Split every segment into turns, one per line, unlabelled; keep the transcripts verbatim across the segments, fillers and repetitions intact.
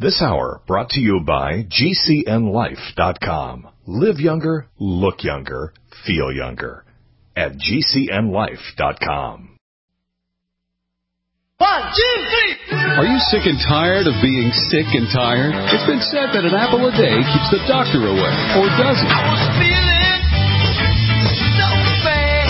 This hour brought to you by G C N life dot com. Live younger, look younger, feel younger at G C N life dot com.
One, two, three.
Are you sick and tired of being sick and tired? It's been said that an apple a day keeps the doctor away, or does it?
I was feeling so bad.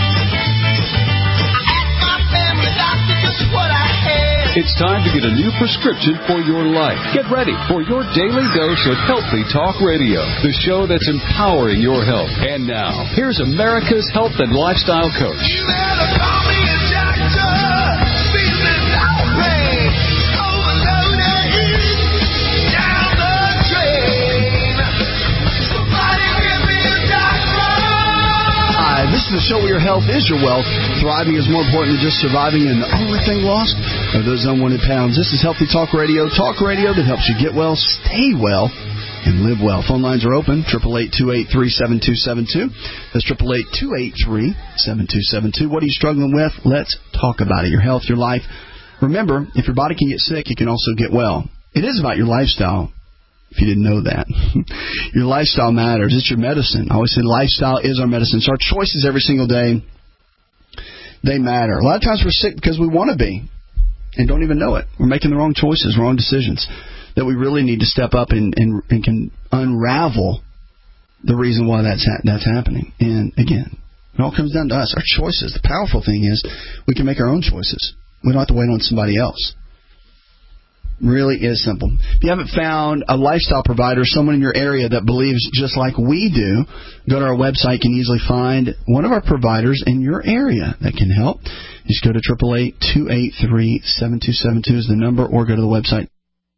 I asked my family doctor just what I had.
It's time to get a new prescription for your life. Get ready for your daily dose of Healthy Talk Radio, the show that's empowering your health. And now, here's America's health and lifestyle coach.
You better call me a doctor. Feeling outraged, overloaded, down the drain. Somebody give me a doctor.
Hi, this is the show where your health is your wealth. Thriving is more important than just surviving, and the only thing lost are those unwanted pounds. This is Healthy Talk Radio, talk radio that helps you get well, stay well, and live well. Phone lines are open, eight eight eight, two eight three, seven two seven two. That's eight eight eight, two eight three, seven two seven two. What are you struggling with? Let's talk about it. Your health, your life. Remember, if your body can get sick, it can also get well. It is about your lifestyle, if you didn't know that. Your lifestyle matters. It's your medicine. I always say lifestyle is our medicine. So our choices every single day, they matter. A lot of times we're sick because we want to be and don't even know it. We're making the wrong choices, wrong decisions, that we really need to step up and, and, and can unravel the reason why that's ha- that's happening. And again, it all comes down to us, our choices. The powerful thing is we can make our own choices. We don't have to wait on somebody else. Really is simple. If you haven't found a lifestyle provider, someone in your area that believes just like we do, go to our website. You can easily find one of our providers in your area that can help. Just go to eight eight eight, two eight three, seven two seven two is the number, or go to the website.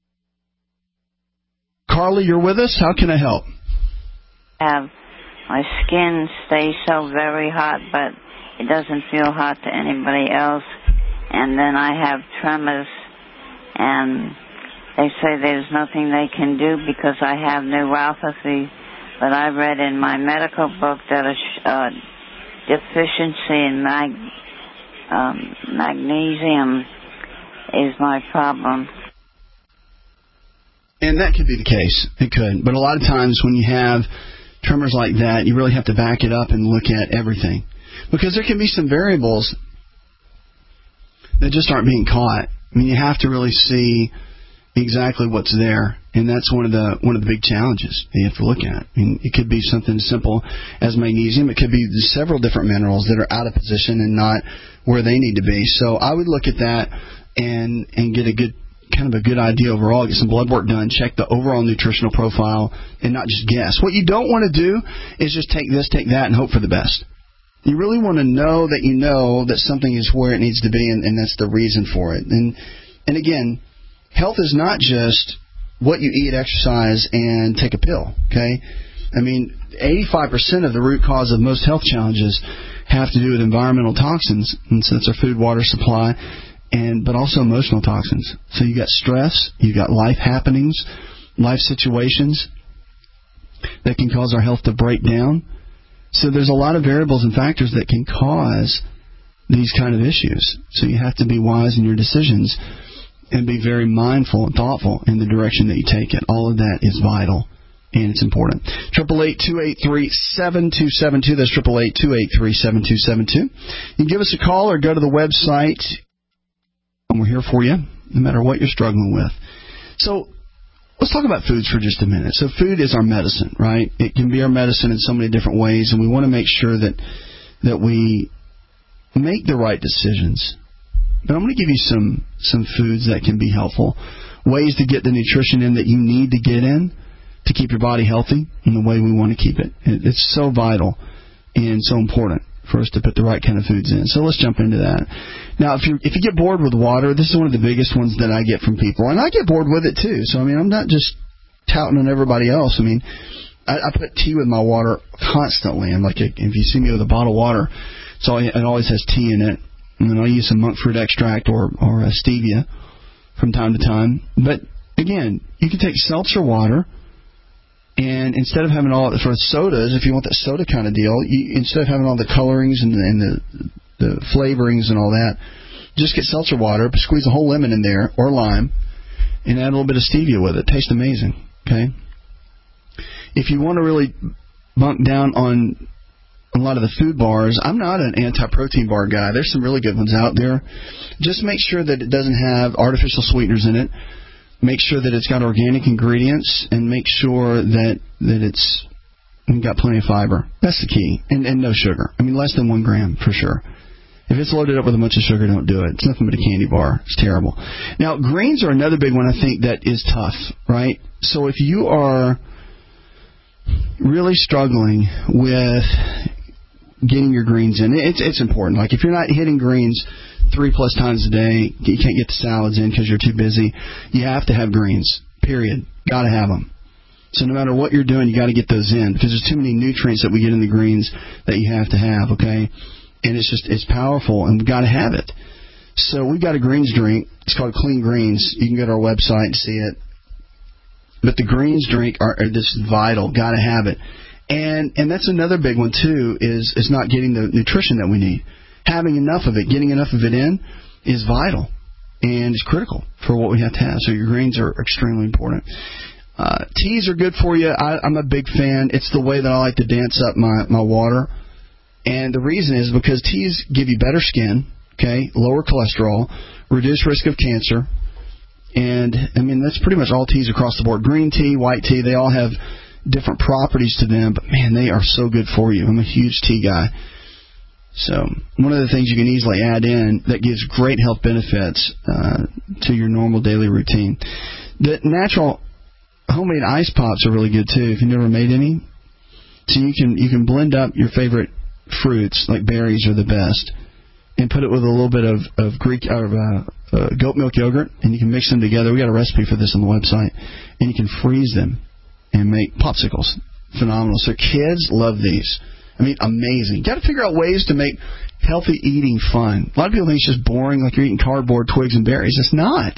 Carly, you're with us. How can I help?
Have my skin stays so very hot, but it doesn't feel hot to anybody else. And then I have tremors, and they say there's nothing they can do because I have neuropathy. But I read in my medical book that a uh, deficiency in mag, um, magnesium is my problem.
And that could be the case. It could. But a lot of times when you have tremors like that, you really have to back it up and look at everything. Because there can be some variables that just aren't being caught. I mean, you have to really see exactly what's there, and that's one of the one of the big challenges that you have to look at. I mean, it could be something as simple as magnesium. It could be several different minerals that are out of position and not where they need to be. So I would look at that and and get a good kind of a good idea overall. Get some blood work done. Check the overall nutritional profile, and not just guess. What you don't want to do is just take this, take that, and hope for the best. You really want to know that you know that something is where it needs to be, and, and that's the reason for it. And and again, health is not just what you eat, exercise, and take a pill, okay? I mean, eighty-five percent of the root cause of most health challenges have to do with environmental toxins, and so that's our food, water supply, and but also emotional toxins. So you got stress, you got life happenings, life situations that can cause our health to break down. So there's a lot of variables and factors that can cause these kind of issues. So you have to be wise in your decisions and be very mindful and thoughtful in the direction that you take it. All of that is vital, and it's important. eight eight eight, two eight three, seven two seven two. That's eight eight eight, two eight three, seven two seven two. You can give us a call or go to the website, and we're here for you, no matter what you're struggling with. So let's talk about foods for just a minute. So food is our medicine, right? It can be our medicine in so many different ways, and we want to make sure that that we make the right decisions. But I'm going to give you some, some foods that can be helpful, ways to get the nutrition in that you need to get in to keep your body healthy in the way we want to keep it. it it's so vital and so important for us to put the right kind of foods in. So let's jump into that. Now, if you if you get bored with water, this is one of the biggest ones that I get from people. And I get bored with it, too. So, I mean, I'm not just touting on everybody else. I mean, I, I put tea with my water constantly. I'm like, a, if you see me with a bottle of water, so it always has tea in it. And then I'll use some monk fruit extract or, or a stevia from time to time. But, again, you can take seltzer water, and instead of having all for sodas, if you want that soda kind of deal, you, instead of having all the colorings and, the, and the, the flavorings and all that, just get seltzer water, squeeze a whole lemon in there, or lime, and add a little bit of stevia with it. Tastes amazing. Okay. If you want to really bunk down on a lot of the food bars, I'm not an anti-protein bar guy. There's some really good ones out there. Just make sure that it doesn't have artificial sweeteners in it. Make sure that it's got organic ingredients, and make sure that that it's got plenty of fiber. That's the key, and and no sugar. I mean, less than one gram for sure. If it's loaded up with a bunch of sugar, don't do it. It's nothing but a candy bar. It's terrible. Now, greens are another big one I think that is tough, right? So if you are really struggling with getting your greens in, it's it's important. Like if you're not hitting greens three plus times a day, you can't get the salads in because you're too busy, you have to have greens, period. Got to have them. So no matter what you're doing, you got to get those in because there's too many nutrients that we get in the greens that you have to have, okay? And it's just, it's powerful, and we've got to have it. So we've got a greens drink. It's called Clean Greens. You can go to our website and see it. But the greens drink are, are this vital. Got to have it. And and that's another big one, too, is, is not getting the nutrition that we need. Having enough of it, getting enough of it in, is vital. And it's critical for what we have to have. So your greens are extremely important. Uh, teas are good for you. I, I'm a big fan. It's the way that I like to dance up my, my water. And the reason is because teas give you better skin, okay, lower cholesterol, reduced risk of cancer. And, I mean, that's pretty much all teas across the board. Green tea, white tea, they all have different properties to them. But, man, they are so good for you. I'm a huge tea guy. So one of the things you can easily add in that gives great health benefits uh, to your normal daily routine. The natural homemade ice pops are really good, too, if you've never made any. So you can you can blend up your favorite fruits, like berries are the best, and put it with a little bit of, of Greek or uh, uh, goat milk yogurt, and you can mix them together. We got a recipe for this on the website, and you can freeze them and make popsicles. Phenomenal. So kids love these. I mean, amazing. You got to figure out ways to make healthy eating fun. A lot of people think it's just boring, like you're eating cardboard, twigs, and berries. It's not.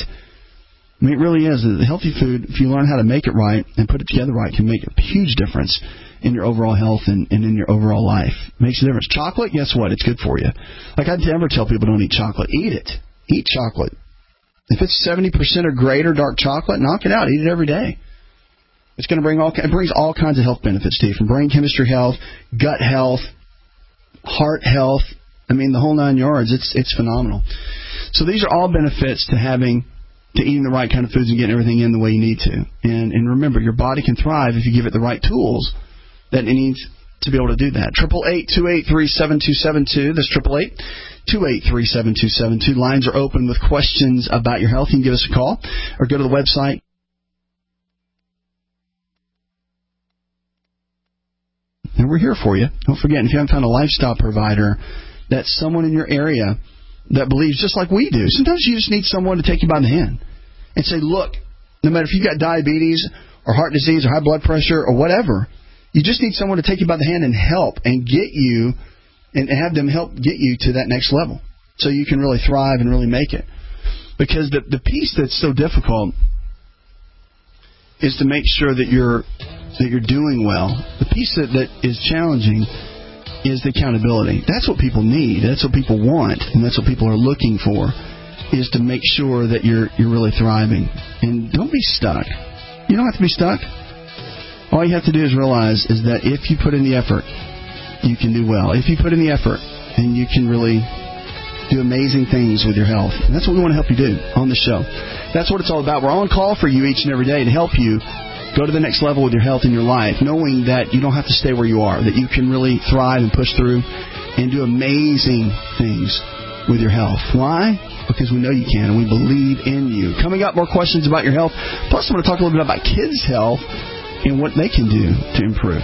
I mean, it really is. The healthy food, if you learn how to make it right and put it together right, can make a huge difference in your overall health and, and in your overall life. It makes a difference. Chocolate, guess what? It's good for you. Like I never tell people don't eat chocolate. Eat it. Eat chocolate. If it's seventy percent or greater dark chocolate, knock it out. Eat it every day. It's going to bring all it brings all kinds of health benefits to you, from brain chemistry health, gut health, heart health. I mean, the whole nine yards. It's it's phenomenal. So these are all benefits to having to eating the right kind of foods and getting everything in the way you need to. And and remember, your body can thrive if you give it the right tools that it needs to be able to do that. Triple eight two eight three seven two seven two. That's triple eight two eight three seven two seven two. Lines are open with questions about your health. You can give us a call or go to the website. And we're here for you. Don't forget, if you haven't found a lifestyle provider, that's someone in your area that believes just like we do. Sometimes you just need someone to take you by the hand and say, look, no matter if you've got diabetes or heart disease or high blood pressure or whatever, you just need someone to take you by the hand and help and get you and have them help get you to that next level so you can really thrive and really make it. Because the, the piece that's so difficult is to make sure that you're that you're doing well. The piece that, that is challenging is the accountability. That's what people need. That's what people want, and that's what people are looking for, is to make sure that you're you're really thriving. And don't be stuck. You don't have to be stuck. All you have to do is realize is that if you put in the effort, you can do well. If you put in the effort, then you can really do amazing things with your health. And that's what we want to help you do on the show. That's what it's all about. We're on call for you each and every day to help you go to the next level with your health and your life, knowing that you don't have to stay where you are, that you can really thrive and push through and do amazing things with your health. Why? Because we know you can, and we believe in you. Coming up, more questions about your health. Plus, I'm going to talk a little bit about kids' health and what they can do to improve.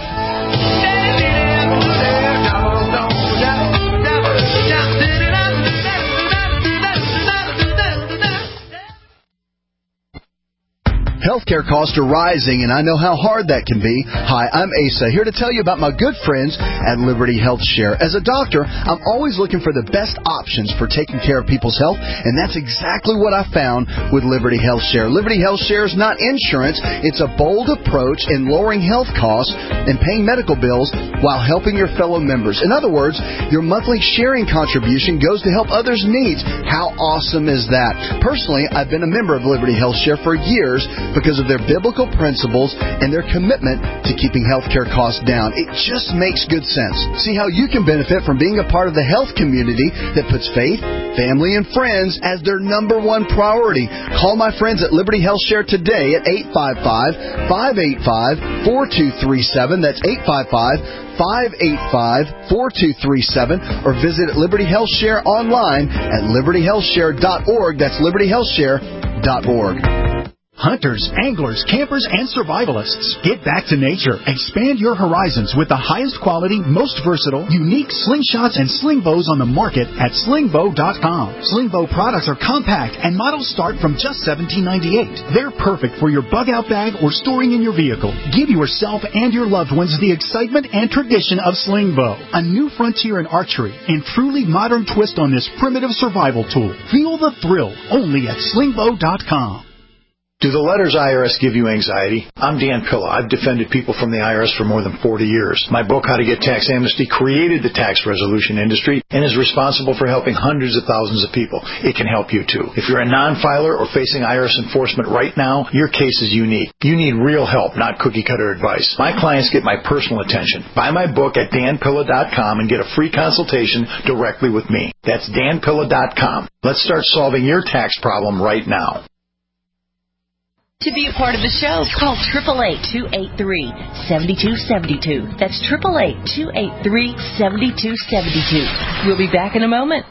Healthcare costs are rising, and I know how hard that can be. Hi, I'm Asa, here to tell you about my good friends at Liberty Health Share. As a doctor, I'm always looking for the best options for taking care of people's health, and that's exactly what I found with Liberty Health Share. Liberty Health Share is not insurance. It's a bold approach in lowering health costs and paying medical bills while helping your fellow members. In other words, your monthly sharing contribution goes to help others' needs. How awesome is that? Personally, I've been a member of Liberty Health Share for years because of their biblical principles and their commitment to keeping healthcare costs down. It just makes good sense. See how you can benefit from being a part of the health community that puts faith, family, and friends as their number one priority. Call my friends at Liberty Health Share today at eight five five, five eight five, four two three seven. That's eight five five, five eight five, four two three seven, or visit Liberty Health Share online at liberty health share dot org. That's liberty health share dot org.
Hunters, anglers, campers, and survivalists. Get back to nature. Expand your horizons with the highest quality, most versatile, unique slingshots and sling bows on the market at sling bow dot com. Sling bow products are compact and models start from just seventeen ninety-eight. They're perfect for your bug-out bag or storing in your vehicle. Give yourself and your loved ones the excitement and tradition of sling bow. A new frontier in archery and truly modern twist on this primitive survival tool. Feel the thrill only at sling bow dot com.
Do the letters I R S give you anxiety? I'm Dan Pilla. I've defended people from the I R S for more than forty years. My book, How to Get Tax Amnesty, created the tax resolution industry and is responsible for helping hundreds of thousands of people. It can help you, too. If you're a non-filer or facing I R S enforcement right now, your case is unique. You need real help, not cookie-cutter advice. My clients get my personal attention. Buy my book at dan pilla dot com and get a free consultation directly with me. That's dan pilla dot com. Let's start solving your tax problem right now.
To be a part of the show, call eight eight eight, two eight three, seven two seven two. That's eight eight eight, two eight three, seven two seven two. We'll be back in a moment.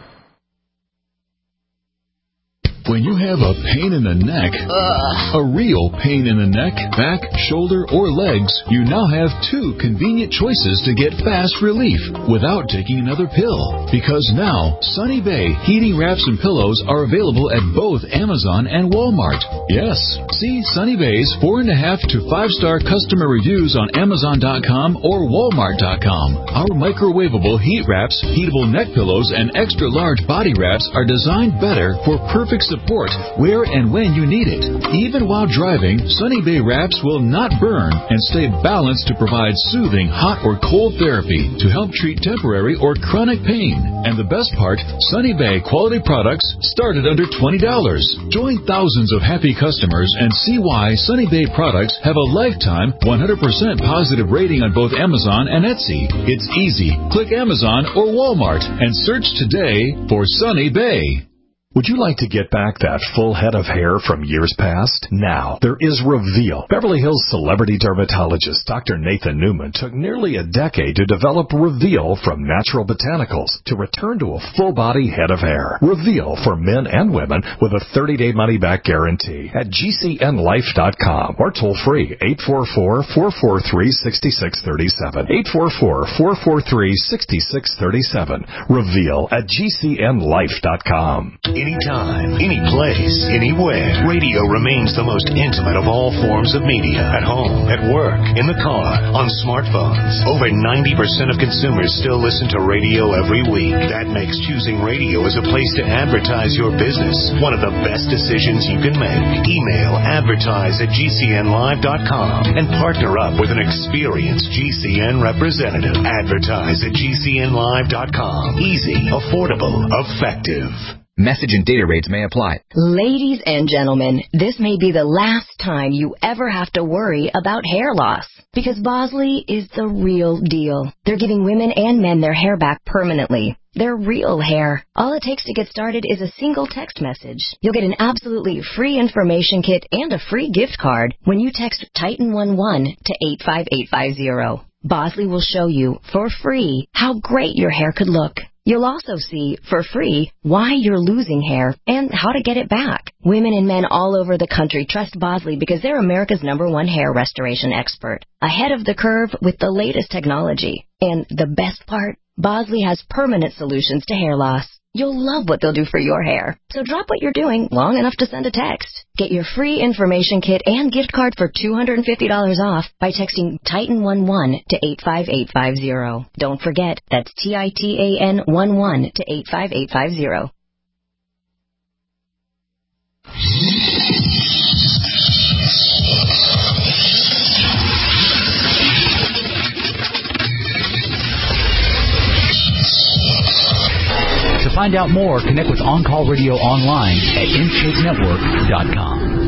When you have a pain in the neck, Ugh. a real pain in the neck, back, shoulder, or legs, you now have two convenient choices to get fast relief without taking another pill. Because now, Sunny Bay heating wraps and pillows are available at both Amazon and Walmart. Yes, see Sunny Bay's four and a half to five star customer reviews on Amazon dot com or Walmart dot com. Our microwavable heat wraps, heatable neck pillows, and extra large body wraps are designed better for perfect support where and when you need it. Even while driving, Sunny Bay wraps will not burn and stay balanced to provide soothing hot or cold therapy to help treat temporary or chronic pain. And the best part, Sunny Bay quality products start at under twenty dollars. Join thousands of happy customers and see why Sunny Bay products have a lifetime one hundred percent positive rating on both Amazon and Etsy. It's easy. Click Amazon or Walmart and search today for Sunny Bay.
Would you like to get back that full head of hair from years past? Now, there is Reveal. Beverly Hills celebrity dermatologist Doctor Nathan Newman took nearly a decade to develop Reveal from natural botanicals to return to a full-body head of hair. Reveal for men and women with a thirty-day money-back guarantee at G C N life dot com or toll-free eight four four, four four three, six six three seven. eight four four, four four three, six six three seven. Reveal at G C N life dot com.
Anytime, any place, anywhere, radio remains the most intimate of all forms of media. At home, at work, in the car, on smartphones. Over ninety percent of consumers still listen to radio every week. That makes choosing radio as a place to advertise your business one of the best decisions you can make. Email advertise at G C N live dot com and partner up with an experienced G C N representative. Advertise at G C N live dot com. Easy, affordable, effective.
Message and data rates may apply.
Ladies and gentlemen, this may be the last time you ever have to worry about hair loss. Because Bosley is the real deal. They're giving women and men their hair back permanently. Their real hair. All it takes to get started is a single text message. You'll get an absolutely free information kit and a free gift card when you text Titan eleven to eight five eight five zero. Bosley will show you, for free, how great your hair could look. You'll also see, for free, why you're losing hair and how to get it back. Women and men all over the country trust Bosley because they're America's number one hair restoration expert. Ahead of the curve with the latest technology. And the best part? Bosley has permanent solutions to hair loss. You'll love what they'll do for your hair. So drop what you're doing long enough to send a text. Get your free information kit and gift card for two hundred fifty dollars off by texting Titan eleven to eight five eight five zero. Don't forget, that's T I T A N eleven to eight five eight five zero.
To find out more, connect with On Call Radio online at intake network dot com.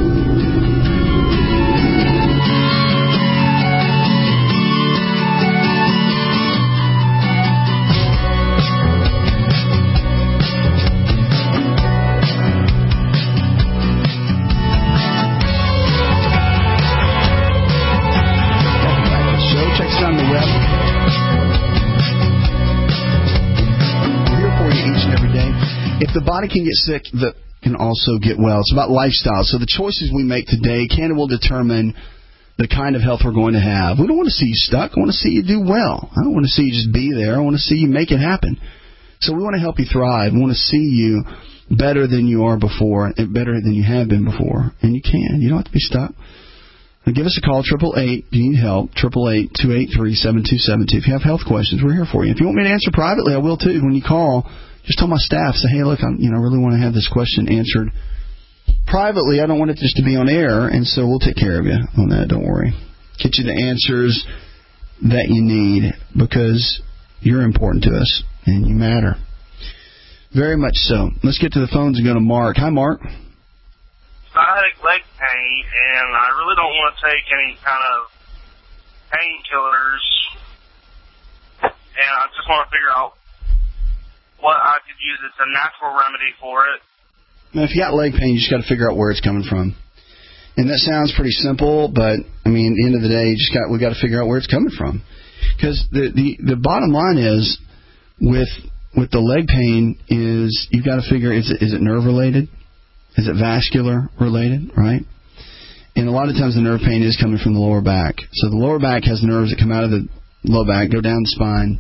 If the body can get sick, the can also get well. It's about lifestyle. So the choices we make today can will determine the kind of health we're going to have. We don't want to see you stuck. I want to see you do well. I don't want to see you just be there. I want to see you make it happen. So we want to help you thrive. We want to see you better than you are before, and better than you have been before. And you can. You don't have to be stuck. Now give us a call, triple eight, if you need help, triple eight, two eight three, seven two seven two. If you have health questions, we're here for you. If you want me to answer privately, I will too. When you call, just tell my staff, say, hey, look, I'm, you know, I really want to have this question answered privately. I don't want it just to be on air, and so we'll take care of you on that. Don't worry. Get you the answers that you need because you're important to us and you matter. Very much so. Let's get to the phones and go to Mark. Hi, Mark.
Sciatic leg pain, and I really don't want to take any kind of painkillers, and I just want to figure out what I could use as a natural remedy for it.
Now, if you got leg pain, you just got to figure out where it's coming from. And that sounds pretty simple, but I mean, at the end of the day, you just got we got to figure out where it's coming from. Because the, the the bottom line is, with with the leg pain, is you've got to figure is it is it nerve related, is it vascular related, right? And a lot of times the nerve pain is coming from the lower back. So the lower back has nerves that come out of the low back, go down the spine,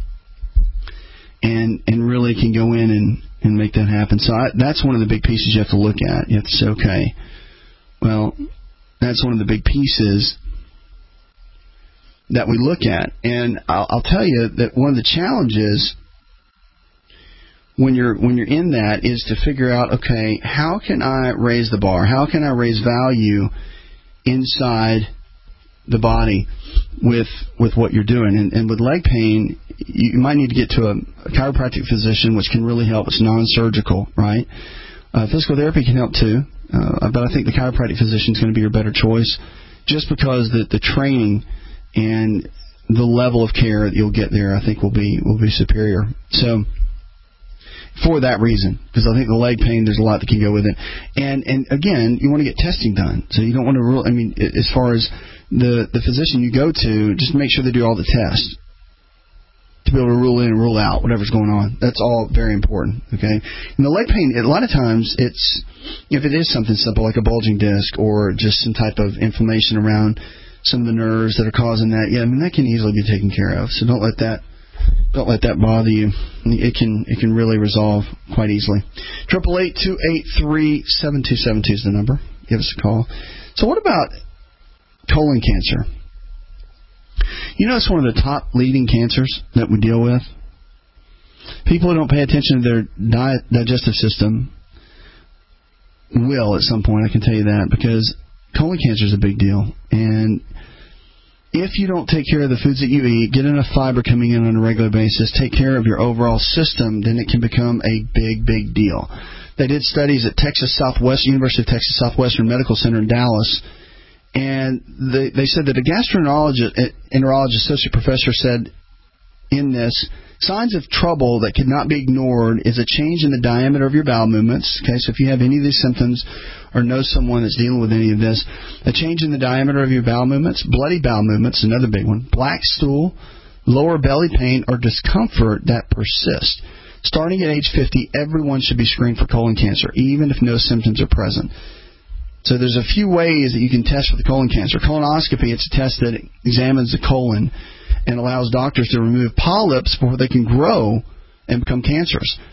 and and really can go in and, and make that happen. So I, that's one of the big pieces you have to look at. You have to say, okay, well, that's one of the big pieces that we look at. And I'll, I'll tell you that one of the challenges when you're when you're in that is to figure out, okay, how can I raise the bar? How can I raise value inside the body with with what you're doing? And, and with leg pain, you might need to get to a, a chiropractic physician, which can really help. It's non-surgical, right? Uh, physical therapy can help too, uh, but I think the chiropractic physician is going to be your better choice, just because the the training and the level of care that you'll get there, I think, will be will be superior. So, for that reason, because I think the leg pain, there's a lot that can go with it. And and again, you want to get testing done, so you don't want to rule. I mean, as far as the the physician you go to, just make sure they do all the tests to be able to rule in and rule out whatever's going on. That's all very important, okay? And the leg pain, a lot of times, it's, if it is something simple like a bulging disc or just some type of inflammation around some of the nerves that are causing that, yeah, I mean, that can easily be taken care of. So don't let that don't let that bother you. It can it can really resolve quite easily. Triple eight two eight three seven two seven two is the number. Give us a call. So what about colon cancer? You know, it's one of the top leading cancers that we deal with. People who don't pay attention to their diet, digestive system will at some point, I can tell you that, because colon cancer is a big deal. And if you don't take care of the foods that you eat, get enough fiber coming in on a regular basis, take care of your overall system, then it can become a big, big deal. They did studies at Texas Southwest, University of Texas Southwestern Medical Center in Dallas, and they, they said that a gastroenterologist, enterologist associate professor said in this, signs of trouble that could not be ignored is a change in the diameter of your bowel movements. Okay, so if you have any of these symptoms or know someone that's dealing with any of this, a change in the diameter of your bowel movements, bloody bowel movements, another big one, black stool, lower belly pain, or discomfort that persists. Starting at age fifty, everyone should be screened for colon cancer, even if no symptoms are present. So there's a few ways that you can test for the colon cancer. Colonoscopy, it's a test that examines the colon and allows doctors to remove polyps before they can grow and become cancerous.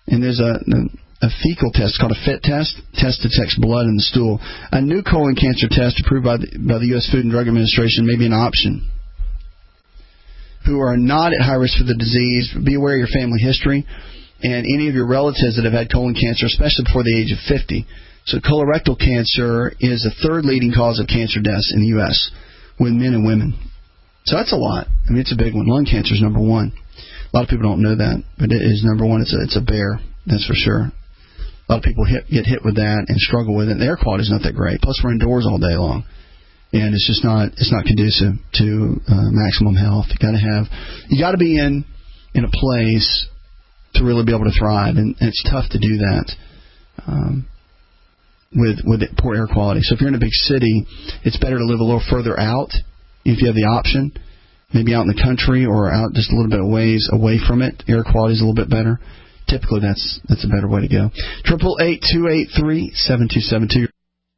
And there's a, a fecal test called a FIT test. Test detects blood in the stool. A new colon cancer test approved by the, by the U S Food and Drug Administration may be an option. Who are not at high risk for the disease, be aware of your family history and any of your relatives that have had colon cancer, especially before the age of fifty. So colorectal cancer is the third leading cause of cancer deaths in the U S with men and women. So that's a lot. I mean, it's a big one. Lung cancer is number one. A lot of people don't know that, but it is number one. It's a, it's a bear, that's for sure. A lot of people hit, get hit with that and struggle with it. The air quality is not that great. Plus, we're indoors all day long. And it's just not it's not conducive to uh, maximum health. You got to have you got to be in in a place to really be able to thrive, and, and it's tough to do that um, with with poor air quality. So if you're in a big city, it's better to live a little further out if you have the option, maybe out in the country or out just a little bit of ways away from it. Air quality is a little bit better. Typically, that's that's a better way to go. Triple eight two eight three seven two seven two.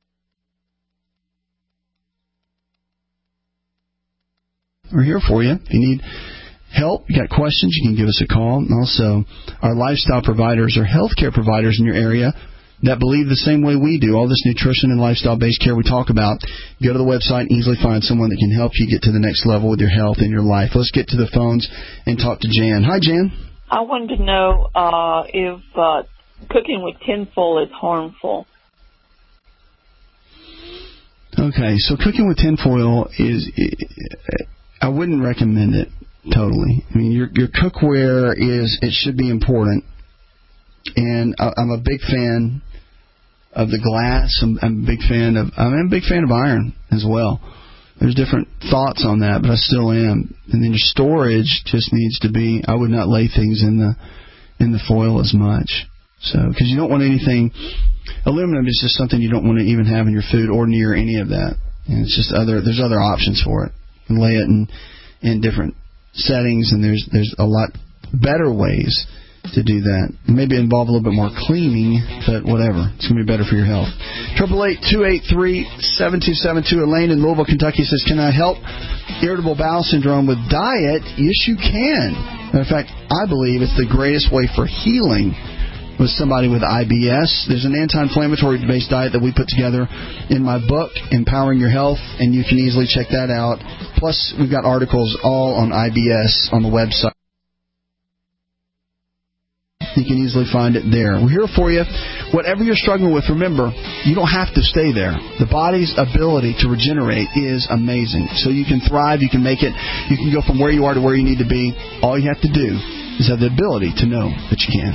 We're here for you. If you need help, you got questions, you can give us a call. And also, our lifestyle providers are healthcare providers in your area that believe the same way we do. All this nutrition and lifestyle-based care we talk about, go to the website and easily find someone that can help you get to the next level with your health and your life. Let's get to the phones and talk to Jan. Hi, Jan.
I wanted to know uh, if uh, cooking with tinfoil is harmful.
Okay, so cooking with tinfoil is... I wouldn't recommend it totally. I mean, your your cookware is it should be important, and I, I'm a big fan of the glass. I'm, I'm a big fan of I'm a big fan of iron as well. There's different thoughts on that, but I still am. And then your storage just needs to be. I would not lay things in the in the foil as much, so because you don't want anything. Aluminum is just something you don't want to even have in your food or near any of that. And it's just other. There's other options for it. And lay it in, in different settings, and there's there's a lot better ways to do that. Maybe involve a little bit more cleaning, but whatever. It's going to be better for your health. Triple eight two eight three seven two seven two. Elaine in Louisville, Kentucky says, "Can I help irritable bowel syndrome with diet?" Yes, you can. In fact, I believe it's the greatest way for healing with somebody with I B S. There's an anti-inflammatory based diet that we put together in my book, Empowering Your Health, and you can easily check that out. Plus, we've got articles all on I B S on the website. You can easily find it there. We're here for you. Whatever you're struggling with, remember, you don't have to stay there. The body's ability to regenerate is amazing. So you can thrive, you can make it, you can go from where you are to where you need to be. All you have to do is have the ability to know that you can.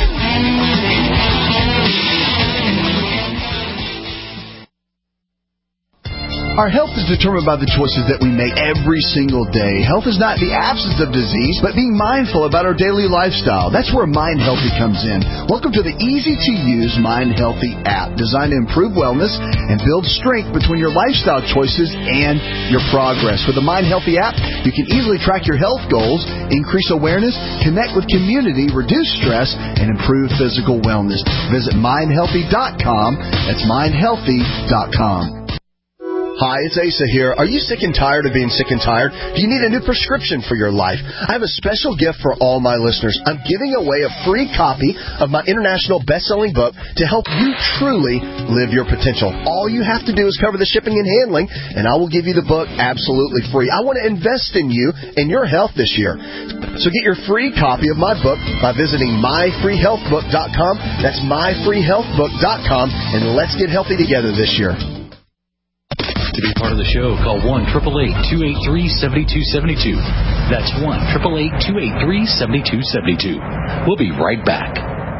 Our health is determined by the choices that we make every single day. Health is not the absence of disease, but being mindful about our daily lifestyle. That's where Mind Healthy comes in. Welcome to the easy-to-use Mind Healthy app, designed to improve wellness and build strength between your lifestyle choices and your progress. With the Mind Healthy app, you can easily track your health goals, increase awareness, connect with community, reduce stress, and improve physical wellness. Visit mind healthy dot com. That's mind healthy dot com. Hi, it's Asa here. Are you sick and tired of being sick and tired? Do you need a new prescription for your life? I have a special gift for all my listeners. I'm giving away a free copy of my international best-selling book to help you truly live your potential. All you have to do is cover the shipping and handling, and I will give you the book absolutely free. I want to invest in you and your health this year. So get your free copy of my book by visiting my free health book dot com. That's my free health book dot com, and let's get healthy together this year.
To be part of the show, call one eight eight eight, two eight three, seven two seven two. That's one eight eight eight, two eight three, seven two seven two. We'll be right back.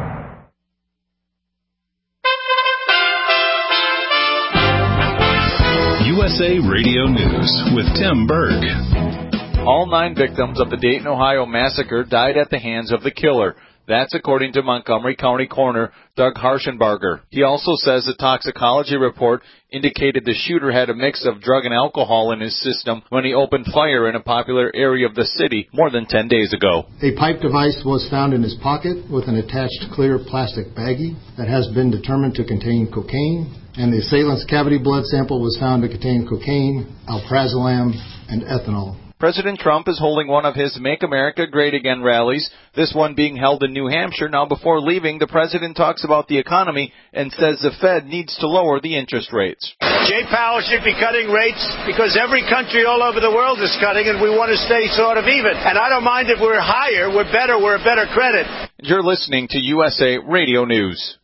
U S A Radio News with Tim Berg.
All nine victims of the Dayton, Ohio massacre died at the hands of the killer. That's according to Montgomery County Coroner Doug Harshenbarger. He also says the toxicology report indicated the shooter had a mix of drug and alcohol in his system when he opened fire in a popular area of the city more than ten days ago.
A pipe device was found in his pocket with an attached clear plastic baggie that has been determined to contain cocaine, and the assailant's cavity blood sample was found to contain cocaine, alprazolam, and ethanol.
President Trump is holding one of his Make America Great Again rallies, this one being held in New Hampshire. Now, before leaving, the president talks about the economy and says the Fed needs to lower the interest rates.
Jay Powell should be cutting rates because every country all over the world is cutting, and we want to stay sort of even. And I don't mind if we're higher, we're better, we're a better credit.
You're listening to U S A Radio News.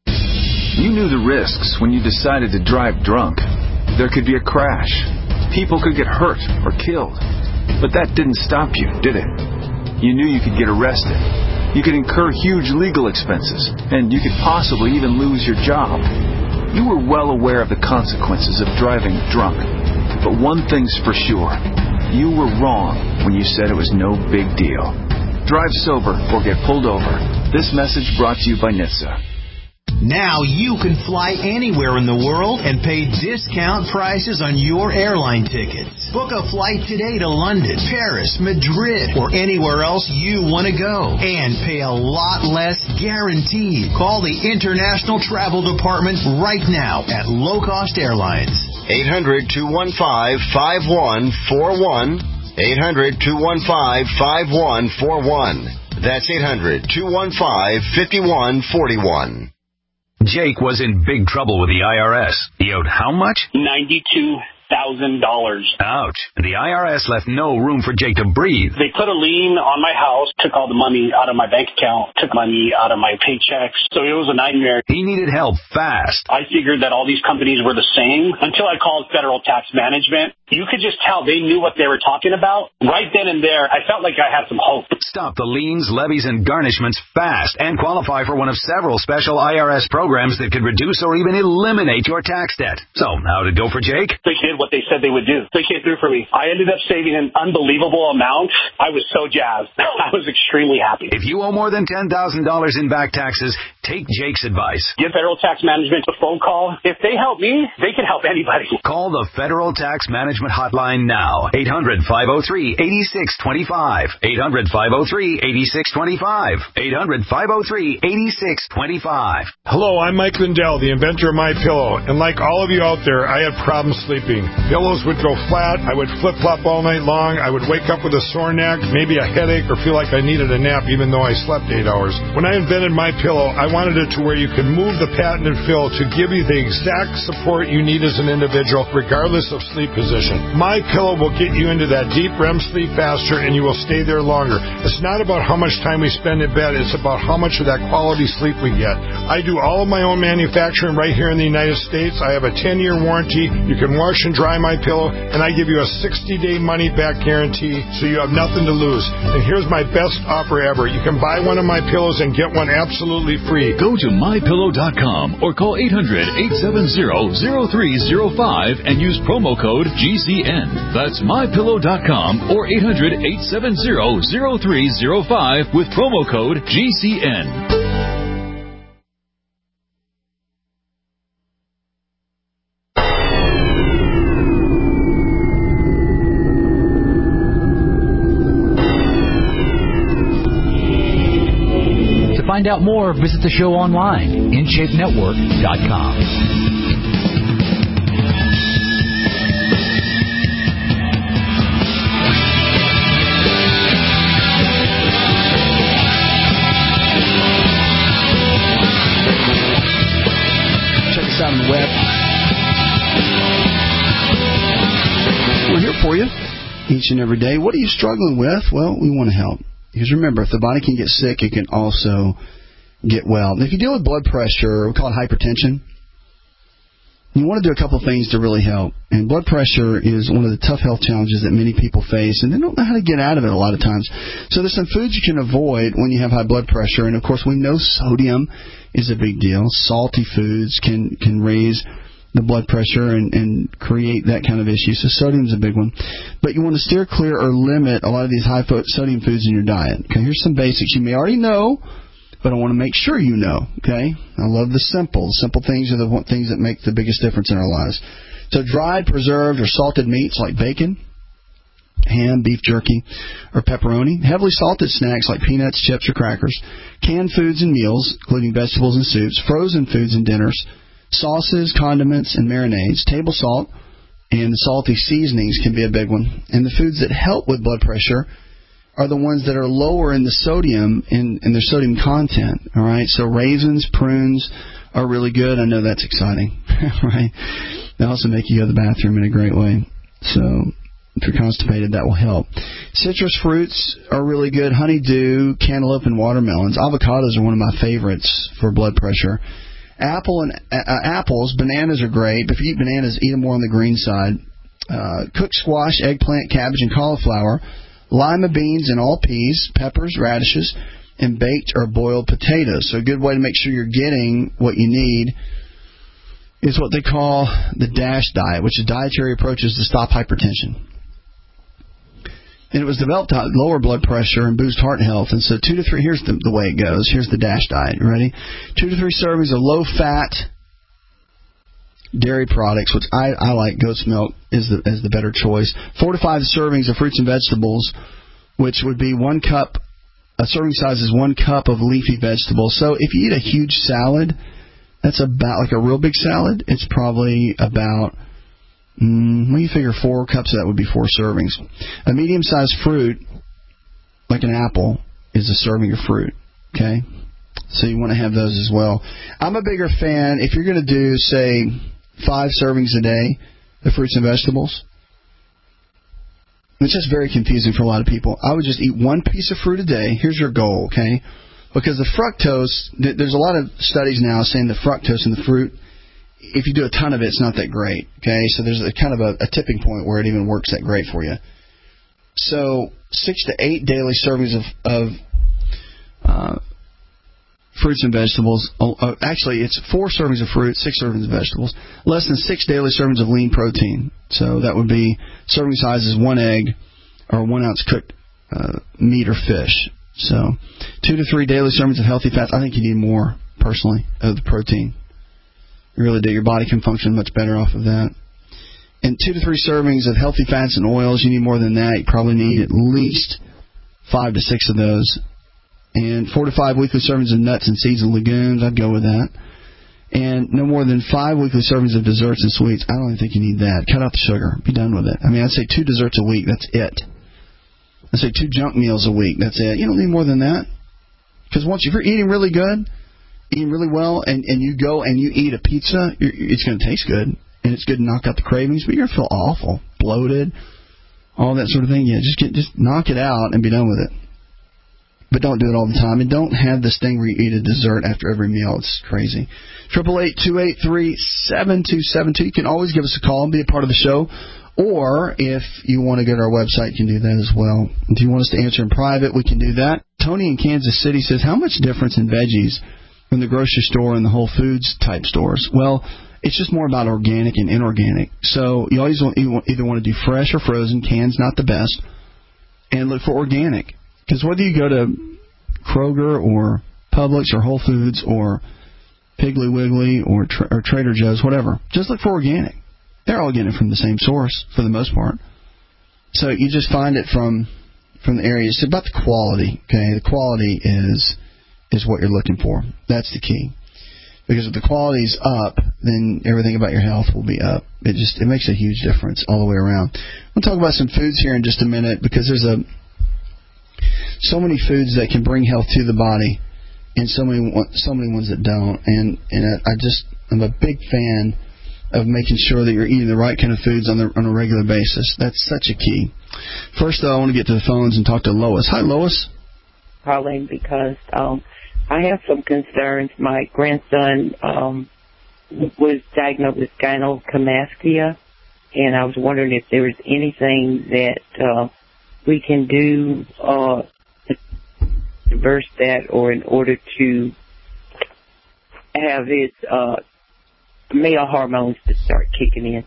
You knew the risks when you decided to drive drunk. There could be a crash. People could get hurt or killed. But that didn't stop you, did it? You knew you could get arrested. You could incur huge legal expenses, and you could possibly even lose your job. You were well aware of the consequences of driving drunk. But one thing's for sure. You were wrong when you said it was no big deal. Drive sober or get pulled over. This message brought to you by N H T S A.
Now you can fly anywhere in the world and pay discount prices on your airline tickets. Book a flight today to London, Paris, Madrid, or anywhere else you want to go. And pay a lot less guaranteed. Call the International Travel Department right now at Low Cost Airlines.
eight hundred, two one five, five one four one. eight hundred, two one five, five one four one. That's eight hundred, two one five, five one four one.
Jake was in big trouble with the I R S. He owed how much?
ninety-two thousand dollars.
Ouch. The I R S left no room for Jake to breathe.
They put a lien on my house, took all the money out of my bank account, took money out of my paychecks. So it was a nightmare.
He needed help fast.
I figured that all these companies were the same until I called Federal Tax Management. You could just tell they knew what they were talking about. Right then and there, I felt like I had some hope.
Stop the liens, levies, and garnishments fast and qualify for one of several special I R S programs that could reduce or even eliminate your tax debt. So, how'd it go for Jake?
They did what they said they would do. They came through for me. I ended up saving an unbelievable amount. I was so jazzed. I was extremely happy.
If you owe more than ten thousand dollars in back taxes, take Jake's advice.
Give Federal Tax Management a phone call. If they help me, they can help anybody.
Call the Federal Tax Management Hotline now. eight hundred, five oh three, eight six two five. eight hundred, five oh three, eight six two five. eight hundred, five oh three, eight six two five.
Hello, I'm Mike Lindell, the inventor of MyPillow. And like all of you out there, I had problems sleeping. Pillows would go flat. I would flip-flop all night long. I would wake up with a sore neck, maybe a headache, or feel like I needed a nap even though I slept eight hours. When I invented MyPillow, I wanted it to where you could move the patented fill to give you the exact support you need as an individual, regardless of sleep position. MyPillow will get you into that deep R E M sleep faster, and you will stay there longer. It's not about how much time we spend in bed. It's about how much of that quality sleep we get. I do all of my own manufacturing right here in the United States. I have a ten-year warranty. You can wash and dry MyPillow, and I give you a sixty-day money-back guarantee, so you have nothing to lose. And here's my best offer ever. You can buy one of my pillows and get one absolutely free.
Go to my pillow dot com or call eight hundred, eight seven zero, zero three zero five and use promo code G C N. That's my pillow dot com or eight hundred, eight seven zero, zero three zero five with promo code G C N. To find out more, visit the show online, in shape network dot com.
Check us out on the web. We're here for you each and every day. What are you struggling with? Well, we want to help. Because remember, if the body can get sick, it can also get well. If you deal with blood pressure, we call it hypertension, you want to do a couple things to really help. And blood pressure is one of the tough health challenges that many people face, and they don't know how to get out of it a lot of times. So there's some foods you can avoid when you have high blood pressure. And, of course, we know sodium is a big deal. Salty foods can, can raise the blood pressure and, and create that kind of issue. So sodium's a big one. But you want to steer clear or limit a lot of these high sodium foods in your diet. Okay, here's some basics you may already know, but I want to make sure you know. Okay, I love the simple. The simple things are the things that make the biggest difference in our lives. So dried, preserved, or salted meats like bacon, ham, beef jerky, or pepperoni. Heavily salted snacks like peanuts, chips, or crackers. Canned foods and meals, including vegetables and soups. Frozen foods and dinners. Sauces, condiments, and marinades, table salt, And the salty seasonings can be a big one. And the foods that help with blood pressure are the ones that are lower in the sodium, in, in their sodium content. All right, so raisins, prunes are really good. I know that's exciting, right? They also make you go to the bathroom in a great way. So if you're constipated, that will help. Citrus fruits are really good. Honeydew, cantaloupe, and watermelons. Avocados are one of my favorites for blood pressure. Apple and uh, apples, bananas are great. But if you eat bananas, eat them more on the green side. Uh, cooked squash, eggplant, cabbage, and cauliflower. Lima beans and all peas, peppers, radishes, and baked or boiled potatoes. So a good way to make sure you're getting what you need is what they call the DASH diet, which is dietary approaches to stop hypertension. And it was developed to lower blood pressure and boost heart health. And so two to three, here's the, the way it goes. Here's the DASH diet. You ready? Two to three servings of low-fat dairy products, which I, I like. Goat's milk is the, is the better choice. Four to five servings of fruits and vegetables, which would be one cup. A serving size is one cup of leafy vegetables. So if you eat a huge salad, that's about like a real big salad. It's probably about, mm, well, you figure four cups of that would be four servings. A medium-sized fruit, like an apple, is a serving of fruit. Okay? So you want to have those as well. I'm a bigger fan, if you're going to do, say, five servings a day of fruits and vegetables, it's just very confusing for a lot of people. I would just eat one piece of fruit a day. Here's your goal, okay? Because the fructose, there's a lot of studies now saying the fructose in the fruit, if you do a ton of it, it's not that great, okay? So there's a kind of a, a tipping point where it even works that great for you. So six to eight daily servings of, of uh, fruits and vegetables. Uh, actually, it's four servings of fruit, six servings of vegetables. Less than six daily servings of lean protein. So that would be serving size is one egg or one ounce cooked uh, meat or fish. So two to three daily servings of healthy fats. I think you need more, personally, of the protein. You really do. Your body can function much better off of that. And two to three servings of healthy fats and oils. You need more than that. You probably need at least five to six of those. And four to five weekly servings of nuts and seeds and legumes. I'd go with that. And no more than five weekly servings of desserts and sweets. I don't even think you need that. Cut out the sugar. Be done with it. I mean, I'd say two desserts a week. That's it. I'd say two junk meals a week. That's it. You don't need more than that. Because once if you're eating really good, eating really well, and, and you go and you eat a pizza, you're, it's going to taste good. And it's good to knock out the cravings, but you're going to feel awful, bloated, all that sort of thing. Yeah, just get, just knock it out and be done with it. But don't do it all the time. And don't have this thing where you eat a dessert after every meal. It's crazy. Triple eight two eight three seven two seven two. You can always give us a call and be a part of the show. Or if you want to go to our website, you can do that as well. If you want us to answer in private, we can do that. Tony in Kansas City says, how much difference in veggies from the grocery store and the Whole Foods type stores? Well, it's just more about organic and inorganic. So you always want, you either want to do fresh or frozen. Canned not the best. And look for organic. Because whether you go to Kroger or Publix or Whole Foods or Piggly Wiggly or, tra- or Trader Joe's, whatever, just look for organic. They're all getting it from the same source for the most part. So you just find it from from the area. It's about the quality. Okay, the quality is is what you're looking for. That's the key. Because if the quality's up, then everything about your health will be up. It just it makes a huge difference all the way around. We'll talk about some foods here in just a minute because there's a so many foods that can bring health to the body, and so many so many ones that don't. And and I just I'm a big fan of making sure that you're eating the right kind of foods on the on a regular basis. That's such a key. First, though, I want to get to the phones and talk to Lois. Hi, Lois.
Calling because um, I have some concerns. My grandson um, was diagnosed with gynecomastia, and I was wondering if there was anything that uh, we can do uh, to reverse that, or in order to have his uh, male hormones to start kicking in.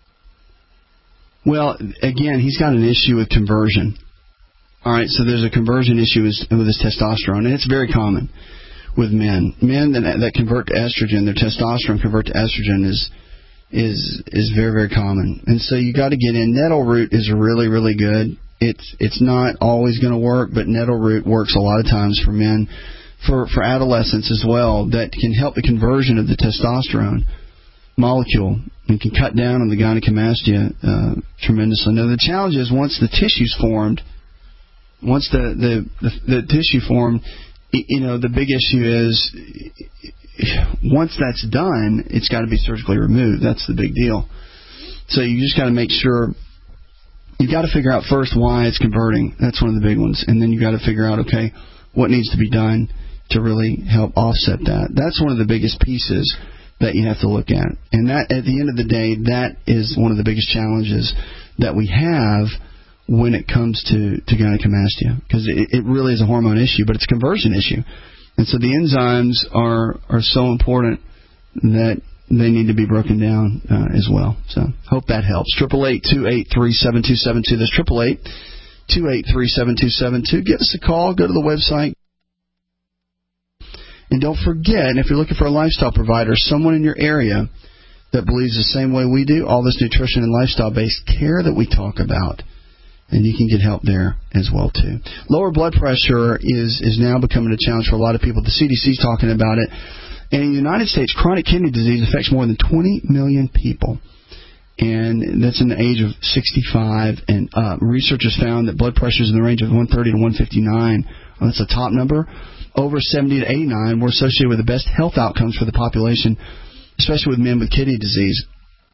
Well, again, he's got an issue with conversion. All right, so there's a conversion issue with, with his testosterone, and it's very common with men. Men that, that convert to estrogen, their testosterone convert to estrogen is is is very, very common. And so you got to get in. Nettle root is really, really good. It's it's not always going to work, but nettle root works a lot of times for men, for, for adolescents as well, that can help the conversion of the testosterone. molecule and can cut down on the gynecomastia uh, tremendously. Now, the challenge is once the tissue's formed, once the, the, the, the tissue formed, you know, the big issue is once that's done, it's got to be surgically removed. That's the big deal. So you just got to make sure, you've got to figure out first why it's converting. That's one of the big ones. And then you've got to figure out, okay, what needs to be done to really help offset that. That's one of the biggest pieces that you have to look at. And that, at the end of the day, that is one of the biggest challenges that we have when it comes to, to gynecomastia, because it, it really is a hormone issue, but it's a conversion issue. And so the enzymes are, are so important that they need to be broken down uh, as well. So hope that helps. eight eight eight, two eight three, seven two seven two. That's eight eight eight, two eight three, seven two seven two. Give us a call. Go to the website. And don't forget, if you're looking for a lifestyle provider, someone in your area that believes the same way we do, all this nutrition and lifestyle-based care that we talk about, and you can get help there as well, too. Lower blood pressure is, is now becoming a challenge for a lot of people. The C D C is talking about it. And in the United States, chronic kidney disease affects more than twenty million people. And that's in the age of sixty-five and up. Researchers found that blood pressures in the range of one thirty to one fifty-nine, well, that's a top number, over seventy to eighty-nine were associated with the best health outcomes for the population, especially with men with kidney disease.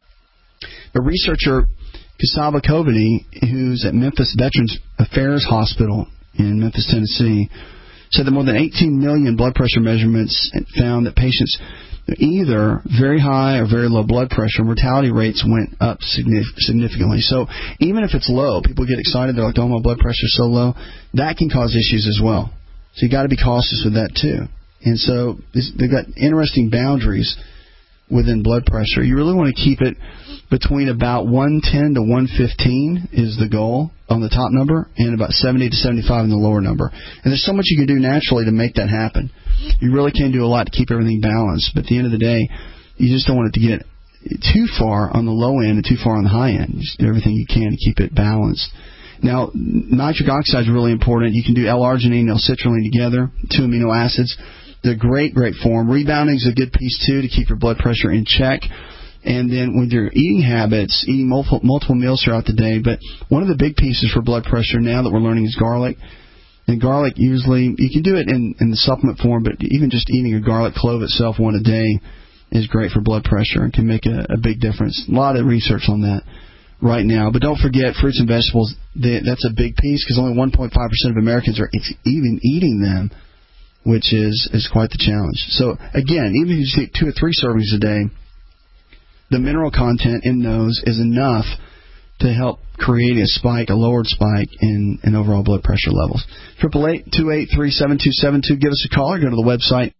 A researcher, Kasaba Kovany, who's at Memphis Veterans Affairs Hospital in Memphis, Tennessee, said that more than eighteen million blood pressure measurements found that patients either very high or very low blood pressure, mortality rates went up significantly. So even if it's low, people get excited. They're like, oh, my blood pressure's so low. That can cause issues as well. So you got to be cautious with that too. And so they've got interesting boundaries within blood pressure. You really want to keep it between about one ten to one fifteen is the goal on the top number, and about seventy to seventy-five in the lower number. And there's so much you can do naturally to make that happen. You really can do a lot to keep everything balanced, but at the end of the day, you just don't want it to get too far on the low end and too far on the high end. Just do everything you can to keep it balanced. Now, nitric oxide is really important. You can do L-arginine and L-citrulline together, two amino acids. They're great, great form. Rebounding is a good piece, too, to keep your blood pressure in check. And then with your eating habits, eating multiple, multiple meals throughout the day. But one of the big pieces for blood pressure now that we're learning is garlic. And garlic usually, you can do it in, in the supplement form, but even just eating a garlic clove itself one a day is great for blood pressure and can make a, a big difference. A lot of research on that right now. But don't forget, fruits and vegetables, they, that's a big piece because only one point five percent of Americans are even eating them, which is, is quite the challenge. So, again, even if you take two or three servings a day, the mineral content in those is enough to help create a spike, a lowered spike in, in overall blood pressure levels. eight eight eight, two eight three, seven two seven two. Give us a call or go to the website.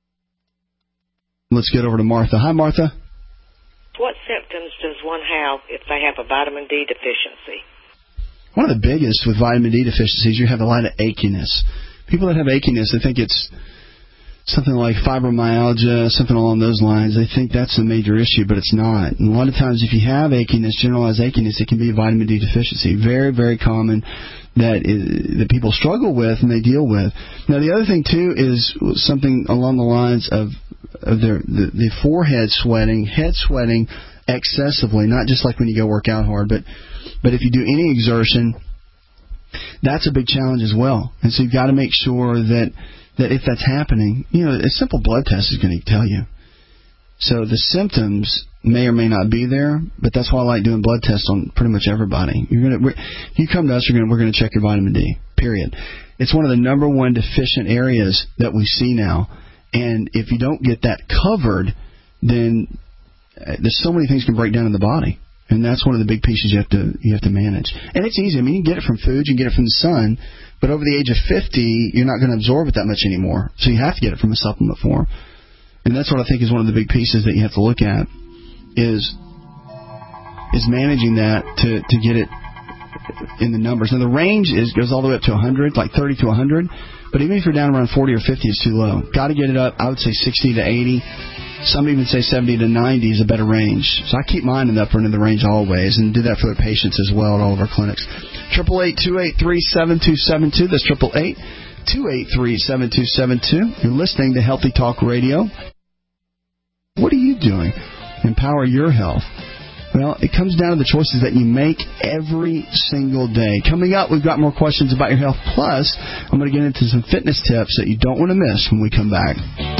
Let's get over to Martha. Hi, Martha.
What symptoms does one have if they have a vitamin D deficiency?
One of the biggest with vitamin D deficiencies, you have a lot of achiness. People that have achiness, they think it's something like fibromyalgia, something along those lines. They think that's a major issue, but it's not. And a lot of times if you have achiness, generalized achiness, it can be a vitamin D deficiency. Very, very common that is, that people struggle with and they deal with. Now, the other thing, too, is something along the lines of, of their the, the forehead sweating, head sweating excessively, not just like when you go work out hard, but, but if you do any exertion, that's a big challenge as well. And so you've got to make sure that that if that's happening, you know, a simple blood test is going to tell you. So the symptoms may or may not be there, but that's why I like doing blood tests on pretty much everybody. You're going to, if you come to us, you're going to, we're going to check your vitamin D, period. It's one of the number one deficient areas that we see now. And if you don't get that covered, then there's so many things can break down in the body. And that's one of the big pieces you have to you have to manage. And it's easy. I mean, you can get it from food, you can get it from the sun, but over the age of fifty, you're not going to absorb it that much anymore. So you have to get it from a supplement form. And that's what I think is one of the big pieces that you have to look at is is managing that to, to get it in the numbers. Now, the range is goes all the way up to one hundred, like thirty to one hundred. But even if you're down around forty or fifty, it's too low. Got to get it up, I would say sixty to eighty. Some even say seventy to ninety is a better range. So I keep mine in the upper end of the range always and do that for the patients as well at all of our clinics. eight eight eight, two eight three, seven two seven two. That's eight eight eight, two eight three, seven two seven two. You're listening to Healthy Talk Radio. What are you doing? empower your health? Well, it comes down to the choices that you make every single day. Coming up, we've got more questions about your health. Plus, I'm going to get into some fitness tips that you don't want to miss when we come back.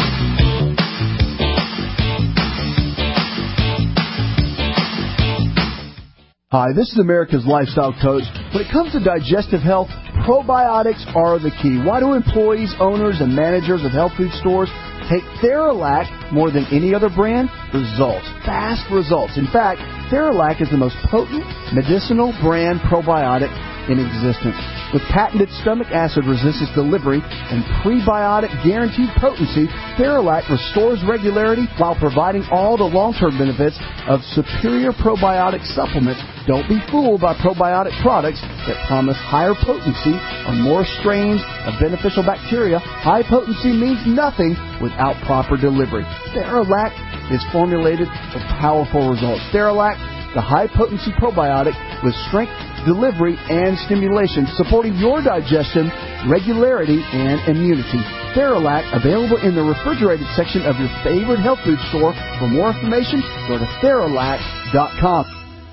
Hi, this is America's Lifestyle Coach. When it comes to digestive health, probiotics are the key. Why do employees, owners, and managers of health food stores take Theralac more than any other brand? Results. Fast results. In fact, Theralac is the most potent medicinal brand probiotic in existence. With patented stomach acid resistance delivery and prebiotic guaranteed potency, Theralac restores regularity while providing all the long-term benefits of superior probiotic supplements. Don't be fooled by probiotic products that promise higher potency or more strains of beneficial bacteria. High potency means nothing without proper delivery. Theralac is formulated for powerful results. Theralac, the high-potency probiotic with strength, delivery, and stimulation, supporting your digestion, regularity, and immunity. Theralac, available in the refrigerated section of your favorite health food store. For more information, go to Theralac dot com.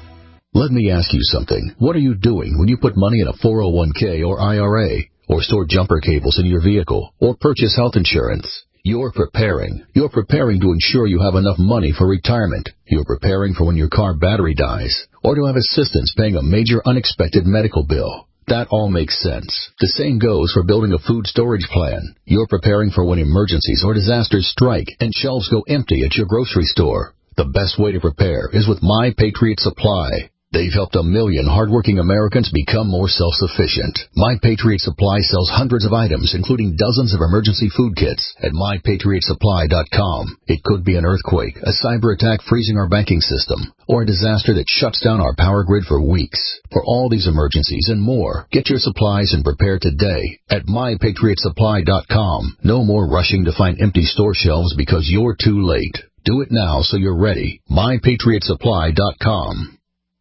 Let me ask you something. What are you doing when you put money in a four oh one k or I R A, or store jumper cables in your vehicle, or purchase health insurance? You're preparing. You're preparing to ensure you have enough money for retirement. You're preparing for when your car battery dies, or to have assistance paying a major unexpected medical bill. That all makes sense. The same goes for building a food storage plan. You're preparing for when emergencies or disasters strike and shelves go empty at your grocery store. The best way to prepare is with My Patriot Supply. They've helped a million hardworking Americans become more self-sufficient. My Patriot Supply sells hundreds of items, including dozens of emergency food kits, at my patriot supply dot com. It could be an earthquake, a cyber attack freezing our banking system, or a disaster that shuts down our power grid for weeks. For all these emergencies and more, get your supplies and prepare today at my patriot supply dot com. No more rushing to find empty store shelves because you're too late. Do it now so you're ready. my patriot supply dot com.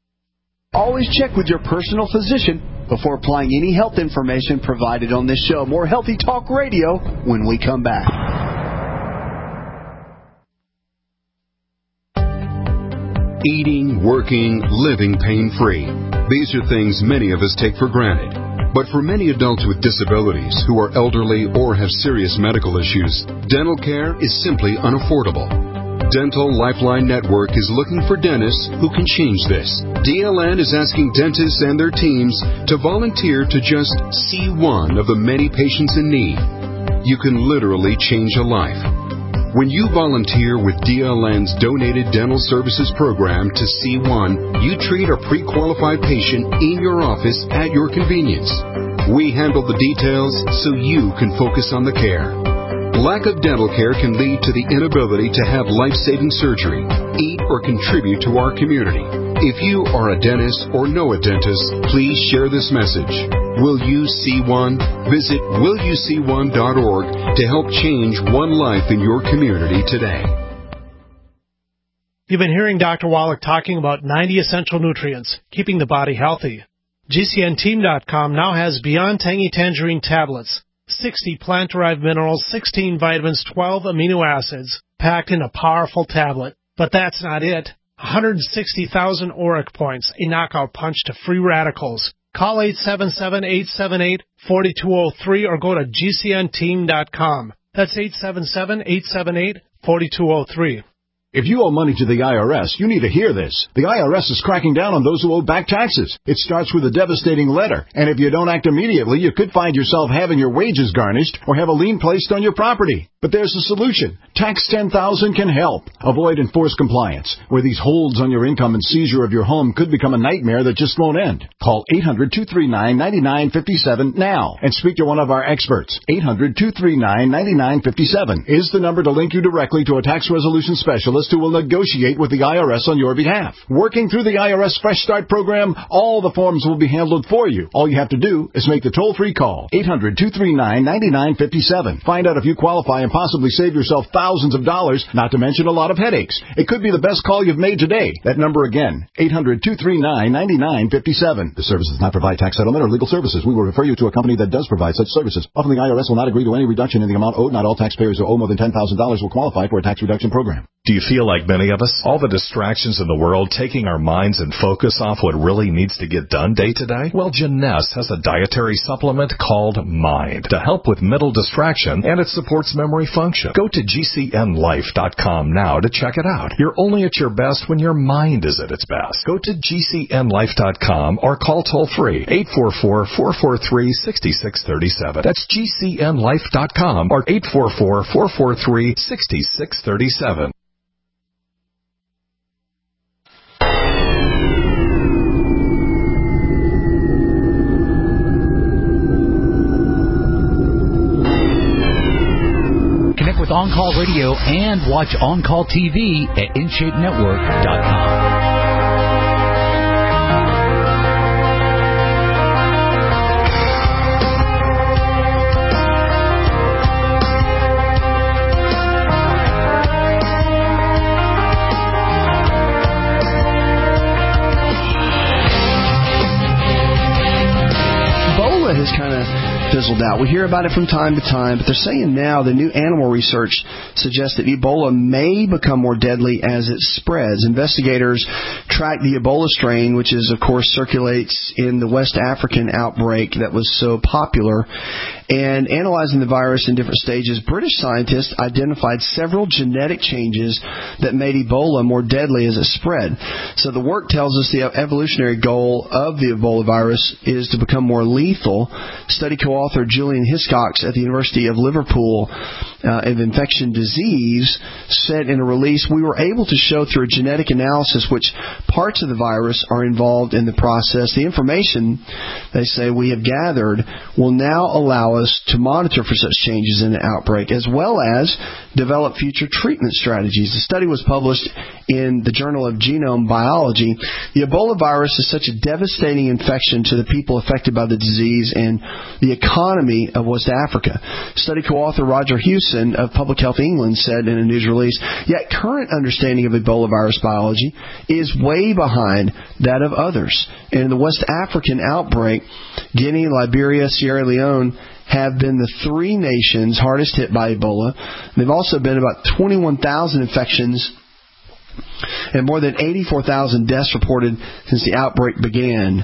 Always check with your personal physician before applying any health information provided on this show. More Healthy Talk Radio when we come back.
Eating, working, living pain-free. These are things many of us take for granted. But for many adults with disabilities who are elderly or have serious medical issues, dental care is simply unaffordable. Dental Lifeline Network is looking for dentists who can change this. D L N is asking dentists and their teams to volunteer to just see one of the many patients in need. You can literally change a life. When you volunteer with D L N's Donated Dental Services Program to C one, you treat a pre-qualified patient in your office at your convenience. We handle the details so you can focus on the care. Lack of dental care can lead to the inability to have life-saving surgery, eat, or contribute to our community. If you are a dentist or know a dentist, please share this message. Will you see one? Visit will you see one dot org to help change one life in your community today.
You've been hearing Doctor Wallach talking about ninety essential nutrients, keeping the body healthy. G C N team dot com now has Beyond Tangy Tangerine tablets. sixty plant-derived minerals, sixteen vitamins, twelve amino acids, packed in a powerful tablet. But that's not it. one hundred sixty thousand auric points, a knockout punch to free radicals. Call eight seven seven, eight seven eight, four two zero three or go to G C N team dot com. That's eight seven seven, eight seven eight, four two zero three.
If you owe money to the I R S, you need to hear this. The I R S is cracking down on those who owe back taxes. It starts with a devastating letter, and if you don't act immediately, you could find yourself having your wages garnished or have a lien placed on your property. But there's a solution. Tax ten thousand can help. Avoid enforced compliance, where these holds on your income and seizure of your home could become a nightmare that just won't end. Call eight hundred, two three nine, nine nine five seven now and speak to one of our experts. eight hundred, two three nine, nine nine five seven is the number to link you directly to a tax resolution specialist who will negotiate with the I R S on your behalf. Working through the I R S Fresh Start program, all the forms will be handled for you. All you have to do is make the toll-free call. eight hundred, two three nine, nine nine five seven. Find out if you qualify and possibly save yourself thousands of dollars, not to mention a lot of headaches. It could be the best call you've made today. That number again, eight hundred, two three nine, nine nine five seven. The service does not provide tax settlement or legal services. We will refer you to a company that does provide such services. Often the I R S will not agree to any reduction in the amount owed. Not all taxpayers who owe more than ten thousand dollars will qualify for a tax reduction program.
Do you feel like many of us? All the distractions in the world taking our minds and focus off what really needs to get done day to day? Well, Jeunesse has a dietary supplement called Mind to help with mental distraction, and it supports memory function. Go to G C N life dot com now to check it out. You're only at your best when your mind is at its best. Go to G C N life dot com or call toll free eight four four, four four three, six six three seven. That's G C N life dot com or eight four four, four four three, six six three seven.
Connect with On Call Radio and watch On Call T V at in shape network dot com.
Has kind of fizzled out. We hear about it from time to time, but they're saying now the new animal research suggests that Ebola may become more deadly as it spreads. Investigators track the Ebola strain, which is, of course, circulates in the West African outbreak that was so popular. And analyzing the virus in different stages, British scientists identified several genetic changes that made Ebola more deadly as it spread. So the work tells us the evolutionary goal of the Ebola virus is to become more lethal. Study co-author Julian Hiscox at the University of Liverpool uh, of Infection Disease said in a release, we were able to show through a genetic analysis which parts of the virus are involved in the process. The information, they say, we have gathered will now allow us to monitor for such changes in the outbreak, as well as develop future treatment strategies. The study was published in the Journal of Genome Biology. The Ebola virus is such a devastating infection to the people affected by the disease and the economy of West Africa. Study co-author Roger Hewson of Public Health England said in a news release, yet current understanding of Ebola virus biology is way behind that of others. In the West African outbreak, Guinea, Liberia, Sierra Leone have been the three nations hardest hit by Ebola. There have also been about twenty-one thousand infections and more than eighty-four thousand deaths reported since the outbreak began,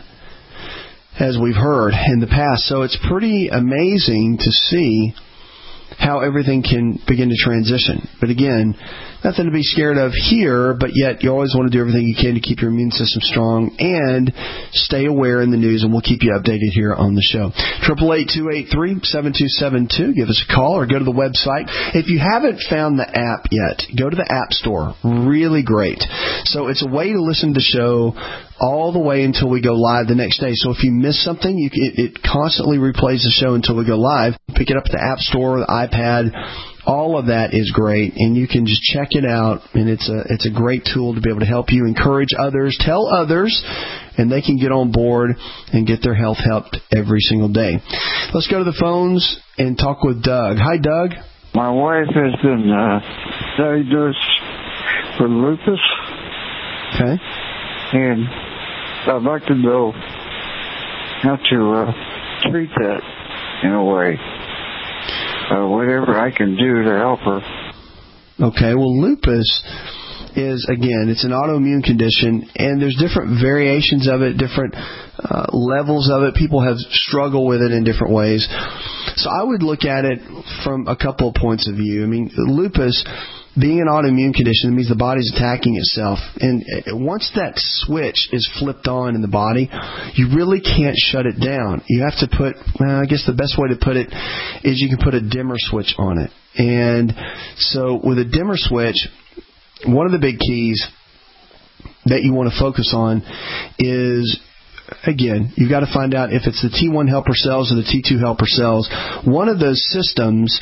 as we've heard in the past. So it's pretty amazing to see how everything can begin to transition. But again, nothing to be scared of here, but yet you always want to do everything you can to keep your immune system strong and stay aware in the news, and we'll keep you updated here on the show. eight eight eight, two eight three, seven two seven two. Give us a call or go to the website. If you haven't found the app yet, go to the App Store. Really great. So it's a way to listen to the show all the way until we go live the next day. So if you miss something, you, it, it constantly replays the show until we go live. Pick it up at the App Store, the iPad. All of that is great, and you can just check it out, and it's a it's a great tool to be able to help you encourage others, tell others, and they can get on board and get their health helped every single day. Let's go to the phones and talk with Doug. Hi, Doug.
My wife has been uh, diagnosed with lupus.
Okay.
And I'd like to know how to uh, treat that in a way. Uh, whatever I can do to help her.
Okay, well, lupus is, again, it's an autoimmune condition, and there's different variations of it, different uh, levels of it. People have struggled with it in different ways. So I would look at it from a couple of points of view. I mean, lupus, being an autoimmune condition, means the body's attacking itself. And once that switch is flipped on in the body, you really can't shut it down. You have to put, well, I guess the best way to put it is you can put a dimmer switch on it. And so with a dimmer switch, one of the big keys that you want to focus on is, again, you've got to find out if it's the T one helper cells or the T two helper cells. One of those systems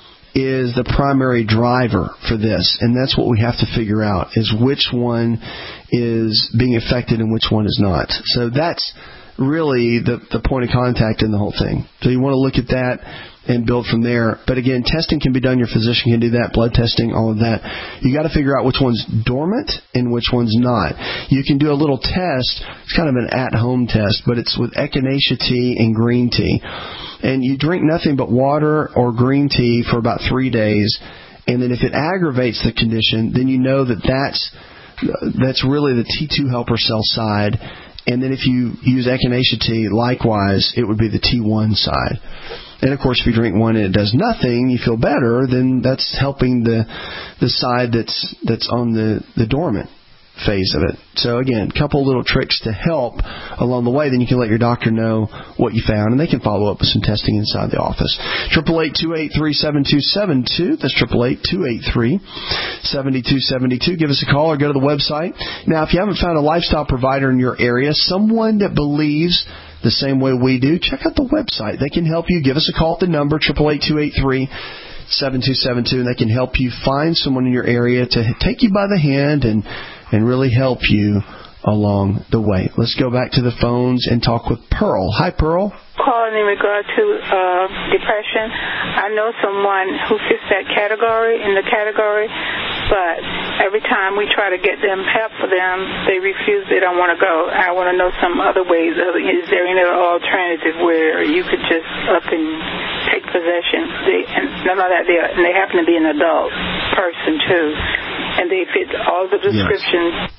is the primary driver for this, and that's what we have to figure out, is which one is being affected and which one is not. So that's really the, the point of contact in the whole thing. So you want to look at that and build from there. But again, testing can be done. Your physician can do that, blood testing, all of that. You got to figure out which one's dormant and which one's not. You can do a little test. It's kind of an at-home test, but it's with echinacea tea and green tea. And you drink nothing but water or green tea for about three days. And then if it aggravates the condition, then you know that that's, that's really the T two helper cell side. And then if you use echinacea tea, likewise, it would be the T one side. And, of course, if you drink one and it does nothing, you feel better, then that's helping the the side that's that's on the, the dormant phase of it. So, again, a couple little tricks to help along the way. Then you can let your doctor know what you found, and they can follow up with some testing inside the office. eight eight eight, two eight three, seven two seven two. That's eight eight eight, two eight three, seven two seven two. Give us a call or go to the website. Now, if you haven't found a lifestyle provider in your area, someone that believes the same way we do, check out the website. They can help you. Give us a call at the number, eight eight eight, two eight three, seven two seven two, and they can help you find someone in your area to take you by the hand and, and really help you along the way. Let's go back to the phones and talk with Pearl. Hi, Pearl.
Calling in regard to uh, depression. I know someone who fits that category, in the category, but every time we try to get them help for them, they refuse. They don't want to go. I want to know some other ways. Is there any alternative where you could just up and take possession? They, and none of that. They, and they happen to be an adult person too, and they fit all the descriptions.
Yes.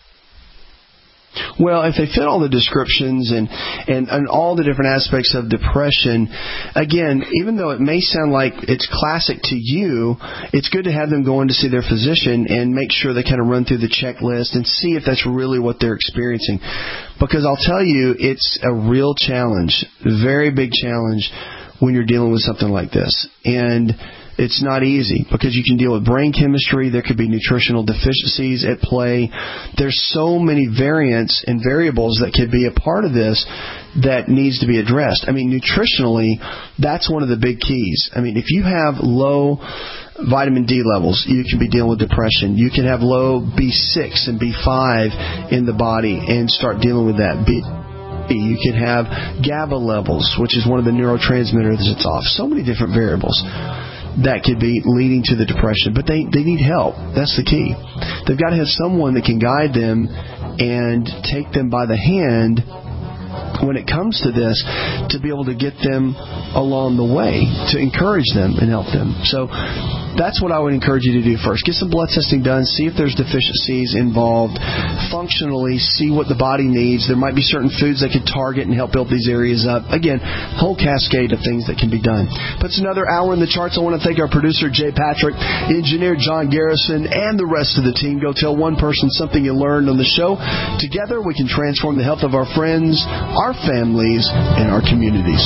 Well, if they fit all the descriptions and, and, and all the different aspects of depression, again, even though it may sound like it's classic to you, it's good to have them go in to see their physician and make sure they kind of run through the checklist and see if that's really what they're experiencing. Because I'll tell you, it's a real challenge, a very big challenge when you're dealing with something like this. And it's not easy because you can deal with brain chemistry. There could be nutritional deficiencies at play. There's so many variants and variables that could be a part of this that needs to be addressed. I mean, nutritionally, that's one of the big keys. I mean, if you have low vitamin D levels, you can be dealing with depression. You can have low B six and B five in the body and start dealing with that. B- You can have GABA levels, which is one of the neurotransmitters that's off. So many different variables that could be leading to the depression. But they, they need help. That's the key. They've got to have someone that can guide them and take them by the hand when it comes to this to be able to get them along the way, to encourage them and help them. So that's what I would encourage you to do first. Get some blood testing done. See if there's deficiencies involved. Functionally, see what the body needs. There might be certain foods that could target and help build these areas up. Again, whole cascade of things that can be done. But it's another hour in the charts. I want to thank our producer, Jay Patrick, engineer John Garrison, and the rest of the team. Go tell one person something you learned on the show. Together, we can transform the health of our friends, our families, and our communities.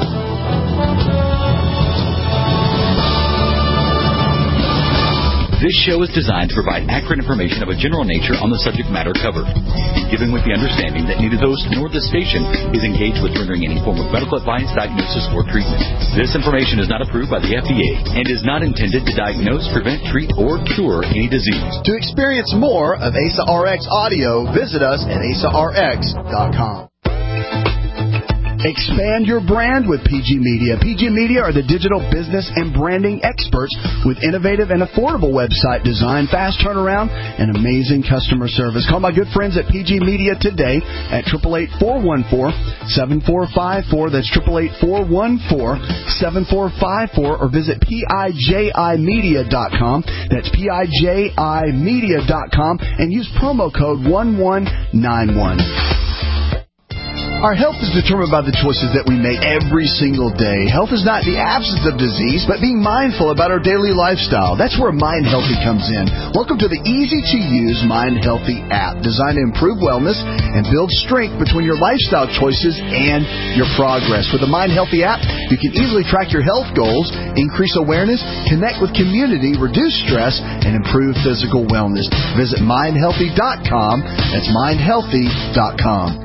This show is designed to provide accurate information of a general nature on the subject matter covered, given with the understanding that neither the host nor the station is engaged with rendering any form of medical advice, diagnosis, or treatment. This information is not approved by the F D A and is not intended to diagnose, prevent, treat, or cure any disease.
To experience more of A S A R X audio, visit us at A S A R X dot com. Expand your brand with P G Media. P G Media are the digital business and branding experts with innovative and affordable website design, fast turnaround, and amazing customer service. Call my good friends at P G Media today at eight eight eight, four one four, seven four five four. That's eight eight eight, four one four, seven four five four, or visit P I J I media dot com. That's P I J I media dot com and use promo code one one nine one. Our health is determined by the choices that we make every single day. Health is not the absence of disease, but being mindful about our daily lifestyle. That's where Mind Healthy comes in. Welcome to the easy-to-use Mind Healthy app, designed to improve wellness and build strength between your lifestyle choices and your progress. With the Mind Healthy app, you can easily track your health goals, increase awareness, connect with community, reduce stress, and improve physical wellness. Visit mind healthy dot com. That's mind healthy dot com.